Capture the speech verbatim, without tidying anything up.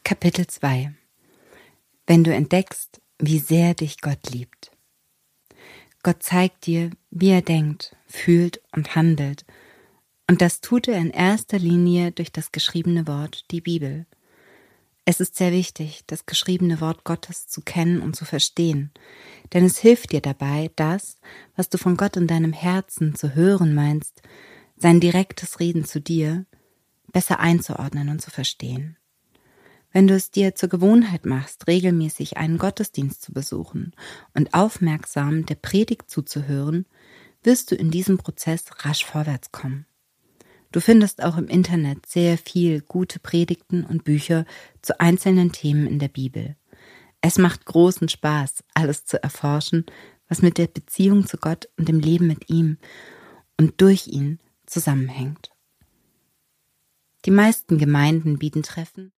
Kapitel zwei. Wenn du entdeckst, wie sehr dich Gott liebt. Gott zeigt dir, wie er denkt, fühlt und handelt. Und das tut er in erster Linie durch das geschriebene Wort, die Bibel. Es ist sehr wichtig, das geschriebene Wort Gottes zu kennen und zu verstehen, denn es hilft dir dabei, das, was du von Gott in deinem Herzen zu hören meinst, sein direktes Reden zu dir, besser einzuordnen und zu verstehen. Wenn du es dir zur Gewohnheit machst, regelmäßig einen Gottesdienst zu besuchen und aufmerksam der Predigt zuzuhören, wirst du in diesem Prozess rasch vorwärts kommen. Du findest auch im Internet sehr viel gute Predigten und Bücher zu einzelnen Themen in der Bibel. Es macht großen Spaß, alles zu erforschen, was mit der Beziehung zu Gott und dem Leben mit ihm und durch ihn zusammenhängt. Die meisten Gemeinden bieten Treffen